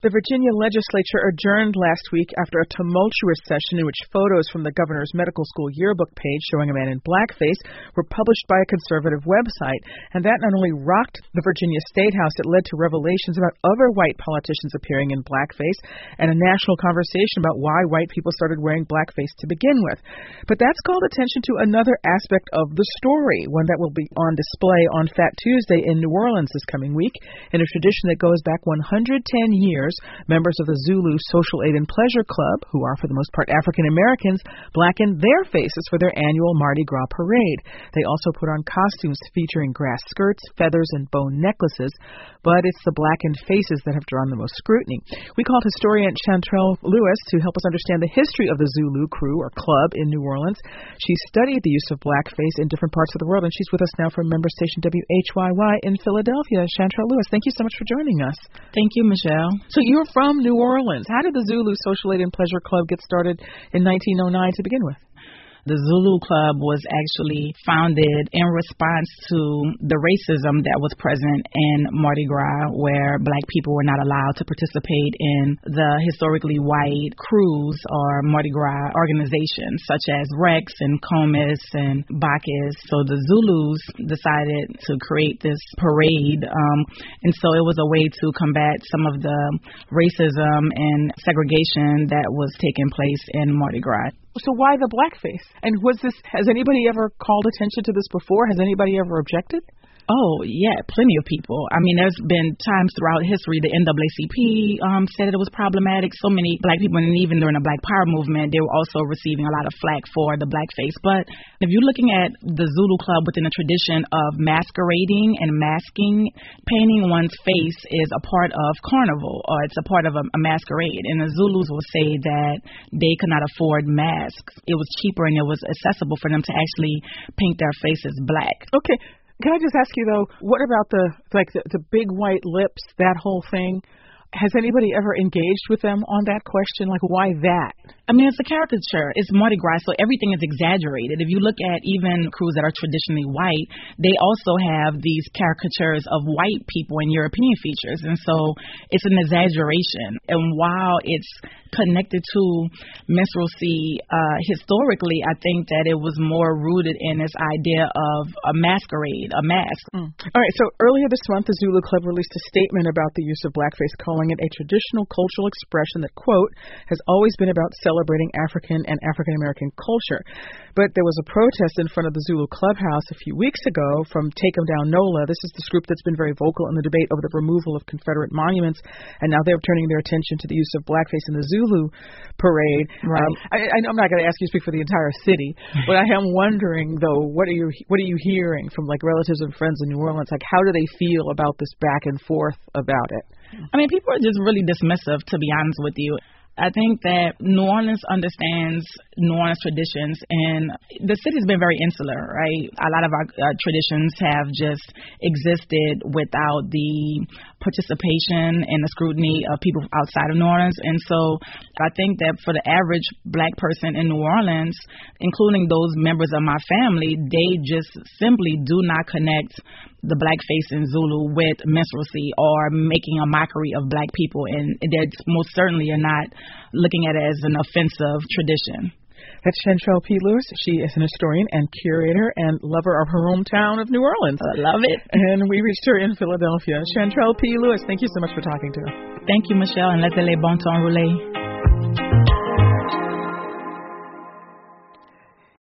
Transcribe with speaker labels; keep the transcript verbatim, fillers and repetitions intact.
Speaker 1: The Virginia legislature adjourned last week after a tumultuous session in which photos from the governor's medical school yearbook page showing a man in blackface were published by a conservative website. And that not only rocked the Virginia State House, it led to revelations about other white politicians appearing in blackface and a national conversation about why white people started wearing blackface to begin with. But that's called attention to another aspect of the story, one that will be on display on Fat Tuesday in New Orleans this coming week, in a tradition that goes back one hundred ten years. Members of the Zulu Social Aid and Pleasure Club, who are for the most part African Americans, blacken their faces for their annual Mardi Gras parade. They also put on costumes featuring grass skirts, feathers, and bone necklaces, but it's the blackened faces that have drawn the most scrutiny. We called historian Chantrell Lewis to help us understand the history of the Zulu crew or club in New Orleans. She studied the use of blackface in different parts of the world, and she's with us now from member station W H Y Y in Philadelphia. Chantrell Lewis, thank you so much for joining us.
Speaker 2: Thank you, Michelle.
Speaker 1: So you're from New Orleans. How did the Zulu Social Aid and Pleasure Club get started in nineteen oh nine to begin with?
Speaker 2: The Zulu Club was actually founded in response to the racism that was present in Mardi Gras, where black people were not allowed to participate in the historically white crews or Mardi Gras organizations such as Rex and Comus and Bacchus. So the Zulus decided to create this parade, um, and so it was a way to combat some of the racism and segregation that was taking place in Mardi Gras.
Speaker 1: So why the blackface? And was this, has anybody ever called attention to this before? Has anybody ever objected?
Speaker 2: Oh, yeah, plenty of people. I mean, there's been times throughout history the N double A C P um, said it was problematic. So many black people, and even during the Black Power movement, they were also receiving a lot of flack for the blackface. But if you're looking at the Zulu Club within a tradition of masquerading and masking, painting one's face is a part of carnival, or it's a part of a, a masquerade. And the Zulus will say that they could not afford masks. It was cheaper and it was accessible for them to actually paint their faces black.
Speaker 1: Okay. Can I just ask you, though, what about the like the, the big white lips, that whole thing? Has anybody ever engaged with them on that question? Like, why that?
Speaker 2: I mean, it's a caricature. It's Mardi Gras, so everything is exaggerated. If you look at even crews that are traditionally white, they also have these caricatures of white people and European features. And so it's an exaggeration. And while it's connected to minstrelsy uh, historically, I think that it was more rooted in this idea of a masquerade, a mask.
Speaker 1: Mm. All right, so earlier this month, the Zulu Club released a statement about the use of blackface, calling it a traditional cultural expression that, quote, has always been about celebrating African and African-American culture. But there was a protest in front of the Zulu Clubhouse a few weeks ago from Take 'em Down NOLA. This is this group that's been very vocal in the debate over the removal of Confederate monuments, and now they're turning their attention to the use of blackface in the Zulu parade.
Speaker 2: Right. Um,
Speaker 1: I, I'm not going to ask you to speak for the entire city, but I am wondering, though, what are you what are you hearing from like relatives and friends in New Orleans? Like, how do they feel about this back and forth about it?
Speaker 2: I mean, people are just really dismissive, to be honest with you. I think that New Orleans understands New Orleans traditions, and the city's been very insular, right? A lot of our uh, traditions have just existed without the participation and the scrutiny of people outside of New Orleans. And so I think that for the average black person in New Orleans, including those members of my family, they just simply do not connect the blackface in Zulu with minstrelsy or making a mockery of black people, and they most certainly are not looking at it as an offensive tradition.
Speaker 1: That's Chantrell P. Lewis. She is an historian and curator and lover of her hometown of New Orleans.
Speaker 2: I love it.
Speaker 1: And we reached her in Philadelphia. Chantrell P. Lewis, thank you so much for talking to us.
Speaker 2: Thank you, Michelle, and laissez les bon temps rouler.